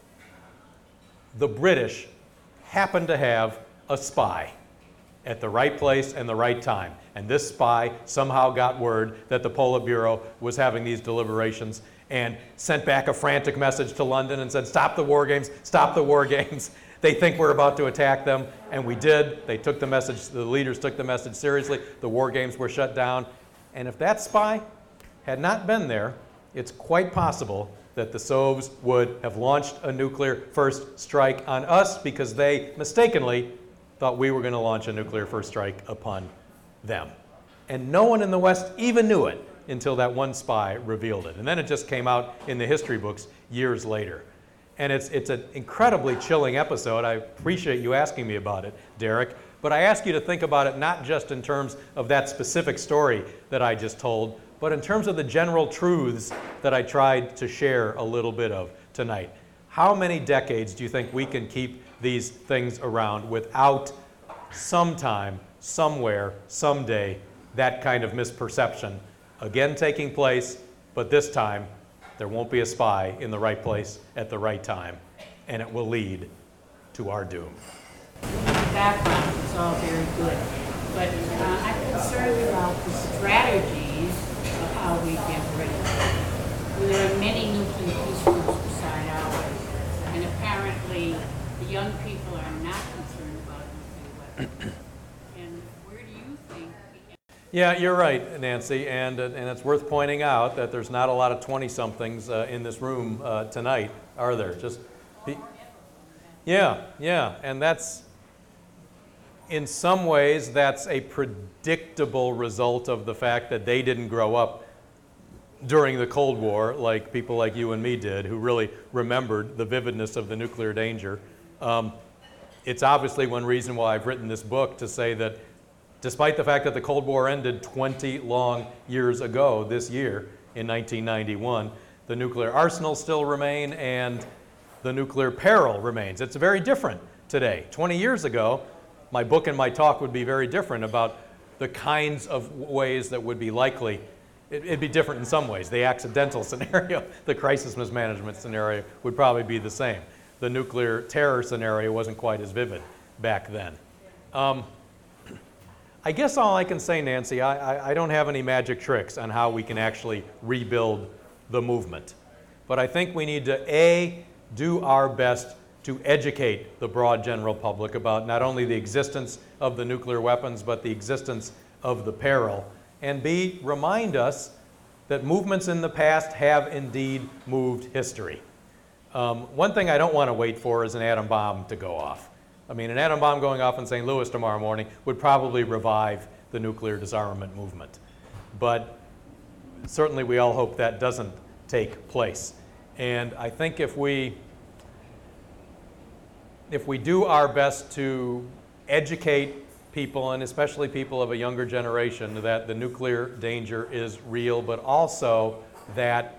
The British happened to have a spy at the right place and the right time. And this spy somehow got word that the Politburo was having these deliberations and sent back a frantic message to London and said, stop the war games, stop the war games. They think we're about to attack them. And we did. They took the message, the leaders took the message seriously. The war games were shut down. And if that spy had not been there, it's quite possible that the Sovs would have launched a nuclear first strike on us because they mistakenly thought we were going to launch a nuclear first strike upon them. And no one in the West even knew it until that one spy revealed it. And then it just came out in the history books years later. And it's, it's an incredibly chilling episode. I appreciate you asking me about it, Derek. But I ask you to think about it not just in terms of that specific story that I just told, but in terms of the general truths that I tried to share a little bit of tonight. How many decades do you think we can keep these things around without sometime, somewhere, someday, that kind of misperception again taking place, but this time there won't be a spy in the right place at the right time, and it will lead to our doom. The background is all very good, but uh, I'm concerned about the strategies of how we get ready. There are many nuclear peace groups young people are not concerned about nuclear weapons. And where do you think the Yeah, you're right, Nancy, and, uh, and it's worth pointing out that there's not a lot of twenty-somethings uh, in this room uh, tonight, are there? Just be, yeah, yeah, and that's, in some ways, that's a predictable result of the fact that they didn't grow up during the Cold War like people like you and me did, who really remembered the vividness of the nuclear danger. Um, it's obviously one reason why I've written this book, to say that despite the fact that the Cold War ended twenty long years ago this year in nineteen ninety-one, the nuclear arsenals still remain and the nuclear peril remains. It's very different today. twenty years ago, my book and my talk would be very different about the kinds of ways that would be likely. It, it'd be different in some ways. The accidental scenario, the crisis mismanagement scenario would probably be the same. The nuclear terror scenario wasn't quite as vivid back then. Um, I guess all I can say, Nancy, I, I, I don't have any magic tricks on how we can actually rebuild the movement. But I think we need to, A, do our best to educate the broad general public about not only the existence of the nuclear weapons, but the existence of the peril. And B, remind us that movements in the past have indeed moved history. Um, one thing I don't want to wait for is an atom bomb to go off. I mean, an atom bomb going off in Saint Louis tomorrow morning would probably revive the nuclear disarmament movement. But certainly we all hope that doesn't take place. And I think if we, if we do our best to educate people, and especially people of a younger generation, that the nuclear danger is real, but also that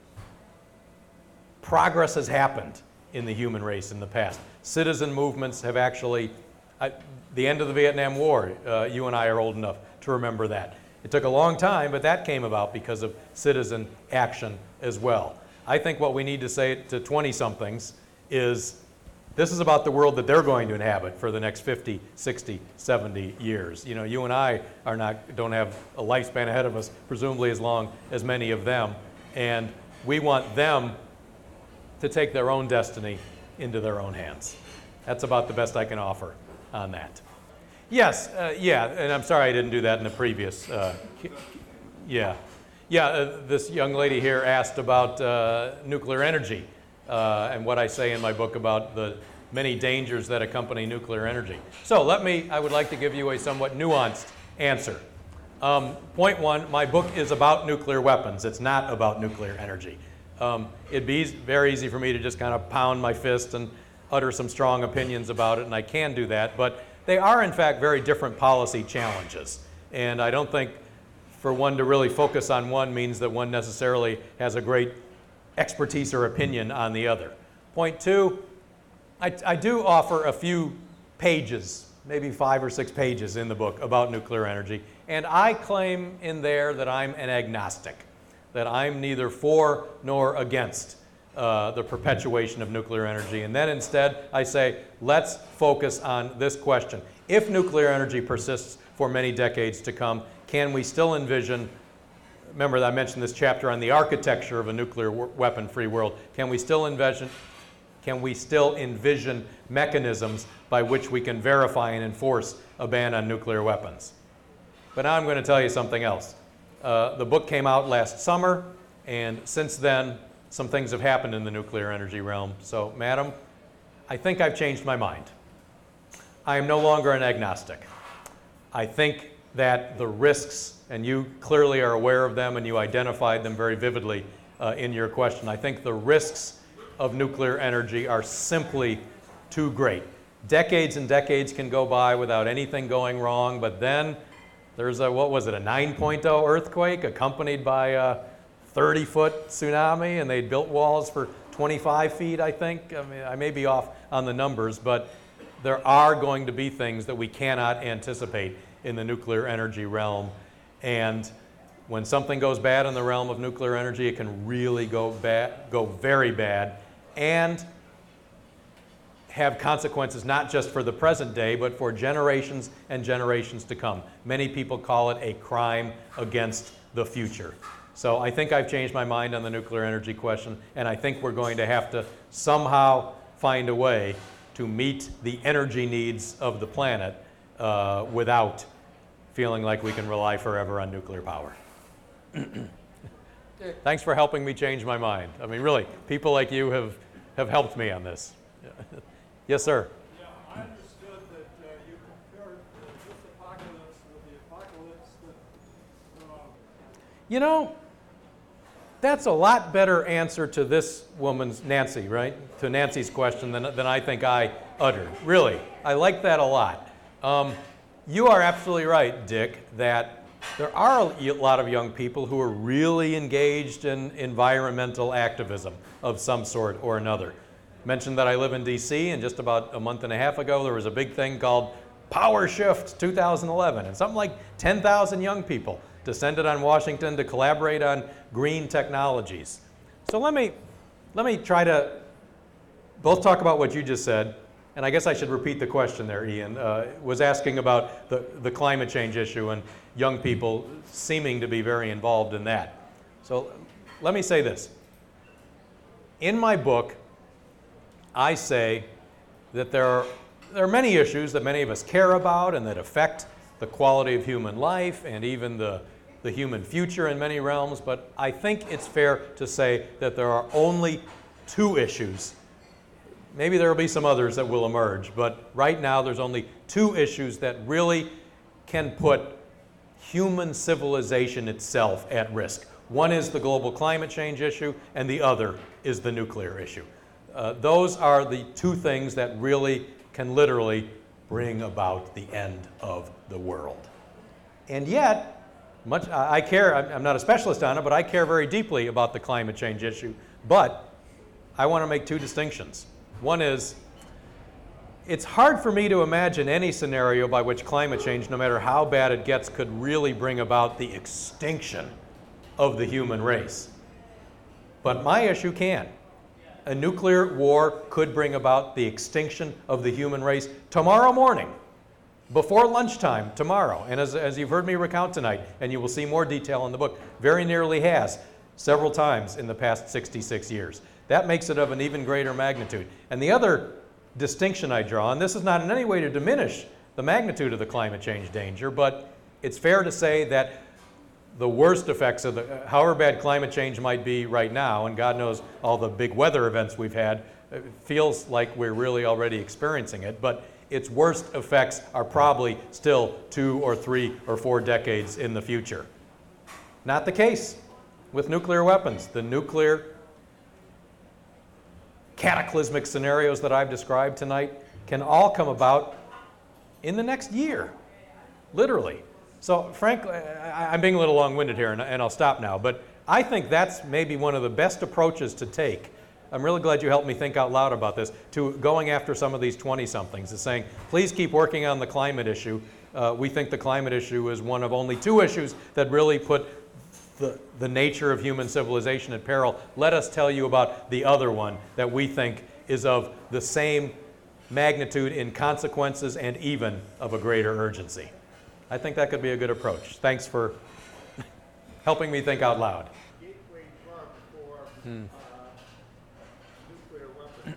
progress has happened in the human race in the past. Citizen movements have actually, I, the end of the Vietnam War, uh, you and I are old enough to remember that. It took a long time, but that came about because of citizen action as well. I think what we need to say to twenty-somethings is, this is about the world that they're going to inhabit for the next fifty, sixty, seventy years. You know, you and I are not, don't have a lifespan ahead of us, presumably as long as many of them, and we want them to take their own destiny into their own hands. That's about the best I can offer on that. Yes, uh, yeah, and I'm sorry I didn't do that in the previous, uh, yeah. Yeah, uh, this young lady here asked about uh, nuclear energy uh, and what I say in my book about the many dangers that accompany nuclear energy. So let me, I would like to give you a somewhat nuanced answer. Um, point one, my book is about nuclear weapons. It's not about nuclear energy. Um, it'd be easy, very easy for me to just kind of pound my fist and utter some strong opinions about it, and I can do that, but they are in fact very different policy challenges. And I don't think for one to really focus on one means that one necessarily has a great expertise or opinion on the other. Point two, I, I do offer a few pages, maybe five or six pages in the book about nuclear energy, and I claim in there that I'm an agnostic, that I'm neither for nor against uh, the perpetuation of nuclear energy. And then instead I say, let's focus on this question. If nuclear energy persists for many decades to come, can we still envision, remember that I mentioned this chapter on the architecture of a nuclear weapon-free world, can we still envision, can we still envision mechanisms by which we can verify and enforce a ban on nuclear weapons? But now I'm going to tell you something else. Uh, the book came out last summer, and since then, some things have happened in the nuclear energy realm. So, madam, I think I've changed my mind. I am no longer an agnostic. I think that the risks, and you clearly are aware of them and you identified them very vividly uh, in your question, I think the risks of nuclear energy are simply too great. Decades and decades can go by without anything going wrong, but then there's a, what was it, a nine point oh earthquake accompanied by a thirty foot tsunami, and they'd built walls for twenty-five feet, I think. I mean, I may be off on the numbers, but there are going to be things that we cannot anticipate in the nuclear energy realm. And when something goes bad in the realm of nuclear energy, it can really go bad, go very bad, and have consequences not just for the present day, but for generations and generations to come. Many people call it a crime against the future. So I think I've changed my mind on the nuclear energy question, and I think we're going to have to somehow find a way to meet the energy needs of the planet uh, without feeling like we can rely forever on nuclear power. Thanks for helping me change my mind. I mean, really, people like you have, have helped me on this. Yes, sir. Yeah, I understood that uh, you compared uh, this apocalypse with the apocalypse that, uh, You know, that's a lot better answer to this woman's, Nancy, right? To Nancy's question than, than I think I uttered. Really, I like that a lot. Um, you are absolutely right, Dick, that there are a lot of young people who are really engaged in environmental activism of some sort or another. Mentioned that I live in D C, and just about a month and a half ago there was a big thing called Power Shift two thousand eleven, and something like ten thousand young people descended on Washington to collaborate on green technologies. So let me, let me try to both talk about what you just said, and I guess I should repeat the question there, Ian, uh, was asking about the, the climate change issue and young people seeming to be very involved in that. So let me say this. In my book, I say that there are, there are many issues that many of us care about and that affect the quality of human life and even the, the human future in many realms, but I think it's fair to say that there are only two issues. Maybe there will be some others that will emerge, but right now there's only two issues that really can put human civilization itself at risk. One is the global climate change issue, and the other is the nuclear issue. Uh, those are the two things that really can literally bring about the end of the world. And yet, much, I care, I'm not a specialist on it, but I care very deeply about the climate change issue. But I want to make two distinctions. One is, it's hard for me to imagine any scenario by which climate change, no matter how bad it gets, could really bring about the extinction of the human race. But my issue can. A nuclear war could bring about the extinction of the human race tomorrow morning, before lunchtime tomorrow. And as, as you've heard me recount tonight, and you will see more detail in the book, very nearly has several times in the past sixty-six years. That makes it of an even greater magnitude. And the other distinction I draw, and this is not in any way to diminish the magnitude of the climate change danger, but it's fair to say that the worst effects of the, however bad climate change might be right now, and God knows all the big weather events we've had, it feels like we're really already experiencing it, but its worst effects are probably still two or three or four decades in the future. Not the case with nuclear weapons. The nuclear cataclysmic scenarios that I've described tonight can all come about in the next year, literally. So frankly, I, I'm being a little long-winded here, and, and I'll stop now, but I think that's maybe one of the best approaches to take. I'm really glad you helped me think out loud about this, to going after some of these twenty-somethings, is saying, please keep working on the climate issue. Uh, we think the climate issue is one of only two issues that really put the, the nature of human civilization at peril. Let us tell you about the other one that we think is of the same magnitude in consequences and even of a greater urgency. I think that could be a good approach. Thanks for helping me think out loud. gateway drug for Hmm. uh, nuclear weapons.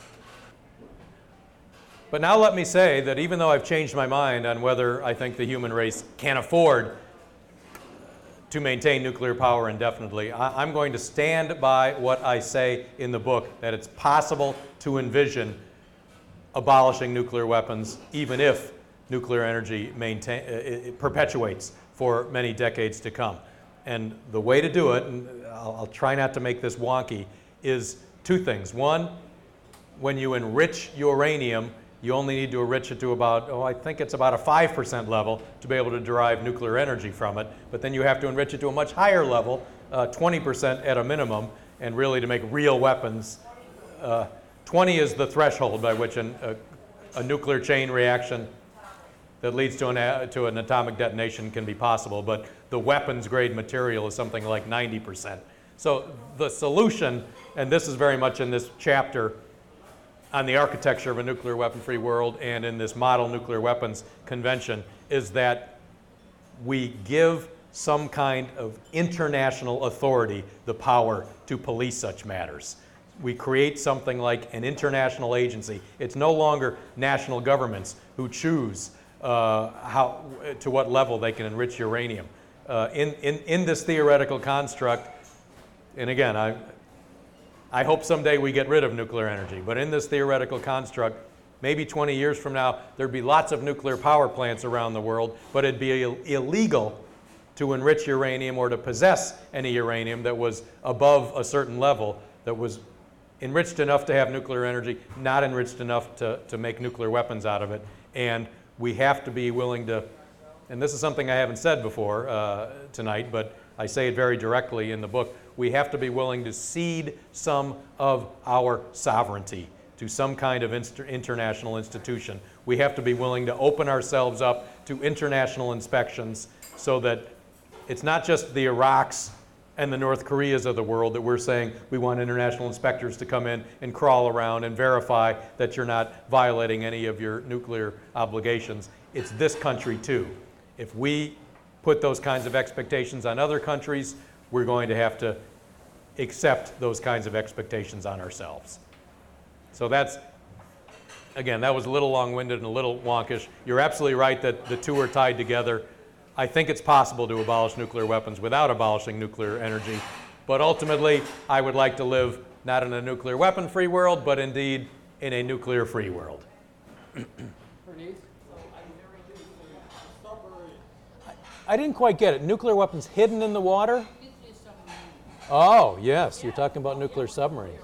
But now let me say that even though I've changed my mind on whether I think the human race can afford to maintain nuclear power indefinitely, I- I'm going to stand by what I say in the book, that it's possible to envision abolishing nuclear weapons even if nuclear energy maintain, it, it perpetuates for many decades to come. And the way to do it, and I'll, I'll try not to make this wonky, is two things. One, when you enrich uranium, you only need to enrich it to about, oh, I think it's about a five percent level to be able to derive nuclear energy from it. But then you have to enrich it to a much higher level, uh, twenty percent at a minimum, and really to make real weapons. Uh, twenty is the threshold by which an, a, a nuclear chain reaction that leads to an, a, to an atomic detonation can be possible, but the weapons-grade material is something like ninety percent. So the solution, and this is very much in this chapter on the architecture of a nuclear weapon-free world and in this model nuclear weapons convention, is that we give some kind of international authority the power to police such matters. we create something like an international agency. It's no longer national governments who choose uh, how, to what level they can enrich uranium. Uh, in, in, in this theoretical construct, and again, I, I hope someday we get rid of nuclear energy, but in this theoretical construct, maybe twenty years from now, there'd be lots of nuclear power plants around the world, but it'd be Ill- illegal to enrich uranium or to possess any uranium that was above a certain level, that was enriched enough to have nuclear energy, not enriched enough to, to make nuclear weapons out of it. And we have to be willing to, and this is something I haven't said before uh, tonight, but I say it very directly in the book, we have to be willing to cede some of our sovereignty to some kind of inst- international institution. We have to be willing to open ourselves up to international inspections so that it's not just the Iraqs and the North Koreas of the world that we're saying we want international inspectors to come in and crawl around and verify that you're not violating any of your nuclear obligations. It's this country too. If we put those kinds of expectations on other countries, we're going to have to accept those kinds of expectations on ourselves. So that's, again, that was a little long-winded and a little wonkish. You're absolutely right that the two are tied together. I think it's possible to abolish nuclear weapons without abolishing nuclear energy, but ultimately I would like to live not in a nuclear weapon-free world, but indeed in a nuclear-free world. Bernice? I didn't quite get it. Nuclear weapons hidden in the water? Oh, yes, you're talking about nuclear submarines.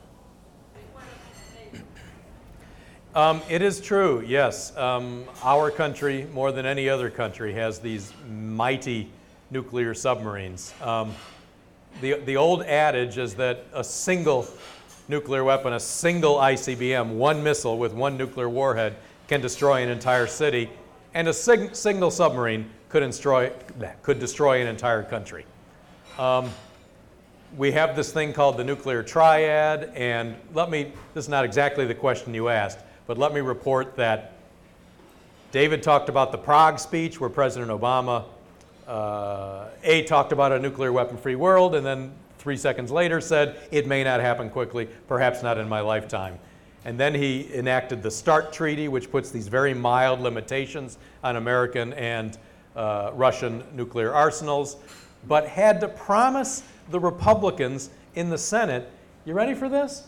Um, it is true, yes. Um, our country, more than any other country, has these mighty nuclear submarines. Um, the, the old adage is that a single nuclear weapon, a single I C B M, one missile with one nuclear warhead, can destroy an entire city, and a sig- single submarine could destroy, could destroy an entire country. Um, we have this thing called the nuclear triad, and let me, this is not exactly the question you asked, but let me report that David talked about the Prague speech where President Obama uh, A, talked about a nuclear weapon-free world, and then three seconds later said, it may not happen quickly, perhaps not in my lifetime. And then he enacted the START Treaty, which puts these very mild limitations on American and uh, Russian nuclear arsenals, but had to promise the Republicans in the Senate, you ready for this?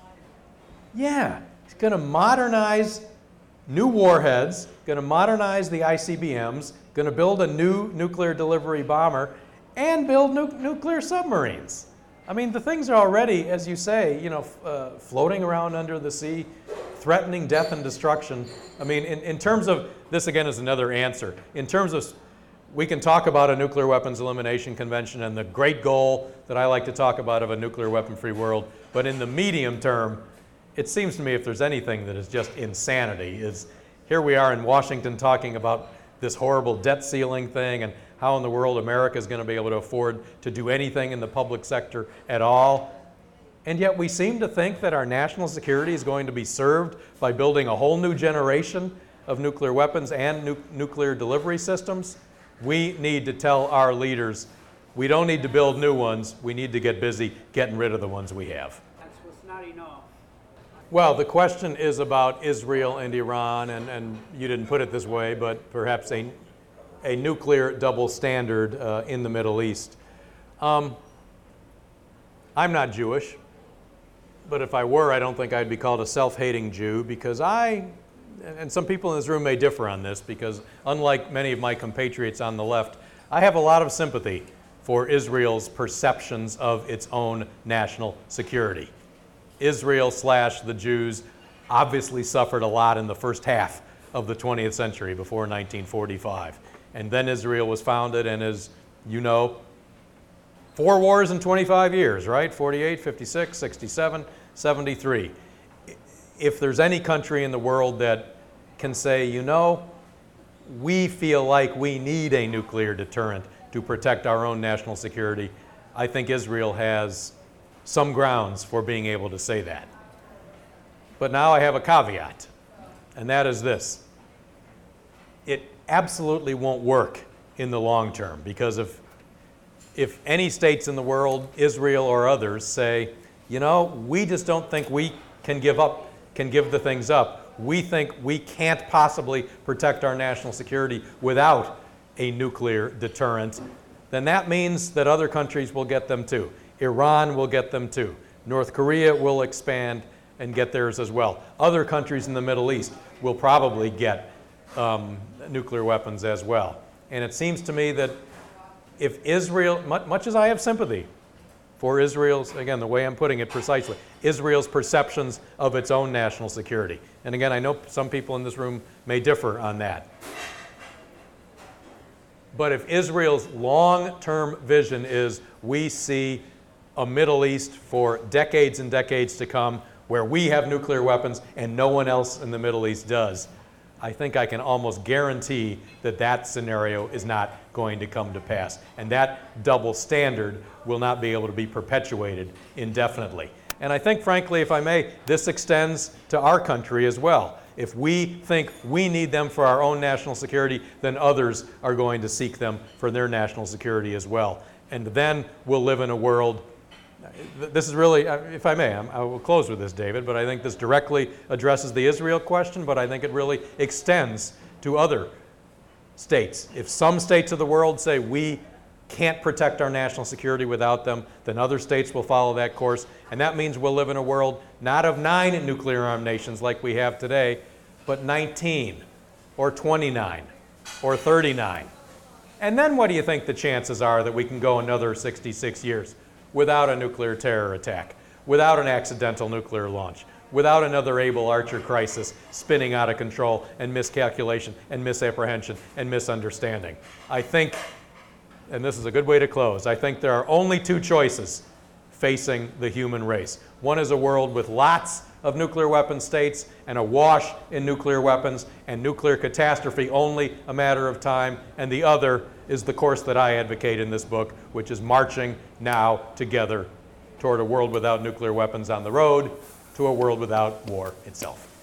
Yeah. He's going to modernize new warheads, going to modernize the I C B Ms, going to build a new nuclear delivery bomber, and build nu- nuclear submarines. I mean, the things are already, as you say, you know, f- uh, floating around under the sea, threatening death and destruction. I mean, in, in terms of, this again is another answer. In terms of, we can talk about a nuclear weapons elimination convention and the great goal that I like to talk about of a nuclear weapon-free world, but in the medium term, it seems to me if there's anything that is just insanity is here we are in Washington talking about this horrible debt ceiling thing and how in the world America is going to be able to afford to do anything in the public sector at all. And yet we seem to think that our national security is going to be served by building a whole new generation of nuclear weapons and nu- nuclear delivery systems. We need to tell our leaders, we don't need to build new ones, we need to get busy getting rid of the ones we have. That's what's not enough. Well, the question is about Israel and Iran, and, and you didn't put it this way, but perhaps a, a nuclear double standard uh, in the Middle East. Um, I'm not Jewish, but if I were, I don't think I'd be called a self-hating Jew, because I, and some people in this room may differ on this, because unlike many of my compatriots on the left, I have a lot of sympathy for Israel's perceptions of its own national security. Israel slash the Jews obviously suffered a lot in the first half of the twentieth century before nineteen forty-five. And then Israel was founded, and as you know, four wars in twenty-five years, right? forty-eight, fifty-six, sixty-seven, seventy-three. If there's any country in the world that can say, you know, we feel like we need a nuclear deterrent to protect our own national security, I think Israel has some grounds for being able to say that. But now I have a caveat, and that is this. It absolutely won't work in the long term, because if, if any states in the world, Israel or others, say, you know, we just don't think we can give up, can give the things up. We think we can't possibly protect our national security without a nuclear deterrent, then that means that other countries will get them too. Iran will get them too. North Korea will expand and get theirs as well. Other countries in the Middle East will probably get um, nuclear weapons as well. And it seems to me that if Israel, much, much as I have sympathy for Israel's, again, the way I'm putting it precisely, Israel's perceptions of its own national security. And again, I know some people in this room may differ on that. But if Israel's long-term vision is we see a Middle East for decades and decades to come where we have nuclear weapons and no one else in the Middle East does, I think I can almost guarantee that that scenario is not going to come to pass. And that double standard will not be able to be perpetuated indefinitely. And I think, frankly, if I may, this extends to our country as well. If we think we need them for our own national security, then others are going to seek them for their national security as well. And then we'll live in a world, this is really, if I may, I will close with this, David, but I think this directly addresses the Israel question, but I think it really extends to other states. If some states of the world say we can't protect our national security without them, then other states will follow that course. And that means we'll live in a world not of nine nuclear-armed nations like we have today, but nineteen, or twenty-nine, or thirty-nine. And then what do you think the chances are that we can go another sixty-six years without a nuclear terror attack, without an accidental nuclear launch, without another Able Archer crisis spinning out of control and miscalculation and misapprehension and misunderstanding? I think, and this is a good way to close, I think there are only two choices facing the human race. One is a world with lots of nuclear weapon states and awash in nuclear weapons and nuclear catastrophe only a matter of time, and the other is the course that I advocate in this book, which is marching now together toward a world without nuclear weapons on the road to a world without war itself.